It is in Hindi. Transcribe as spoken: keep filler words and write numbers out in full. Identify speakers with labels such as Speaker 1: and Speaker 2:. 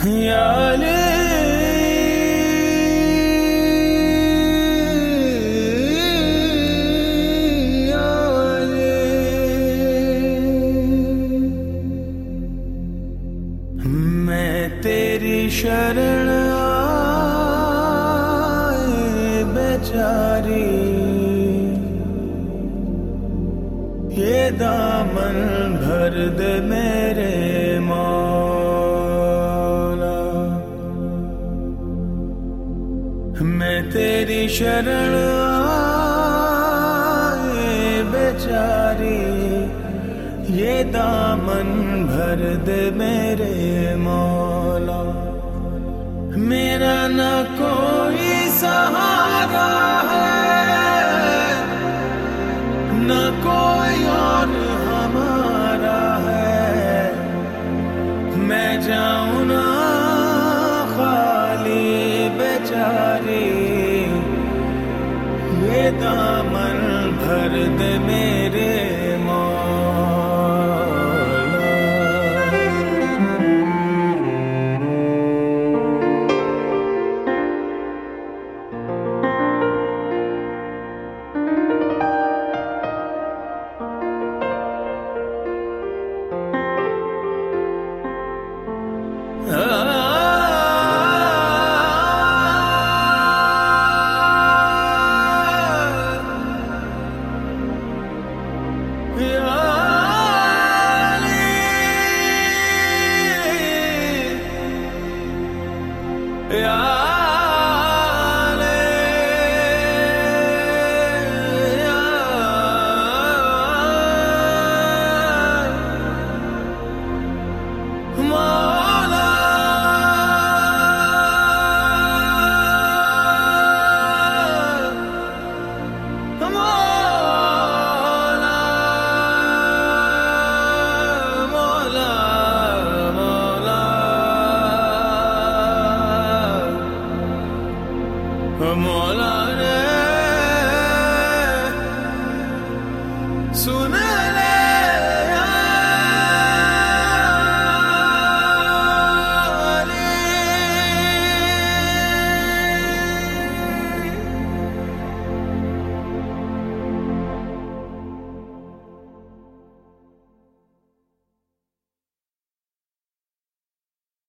Speaker 1: या अली या अली, मैं तेरी शरण आए बेचारी, ये दामन भर दे मेरे मौला। मैं तेरी शरण आए बेचारी, ये दामन भर दे मेरे मौला। मेरा न कोई सहारा है, न कोई और हमारा है, मैं जाऊं ना खाली बेचारी, ये दामन भर दे मेरे Mola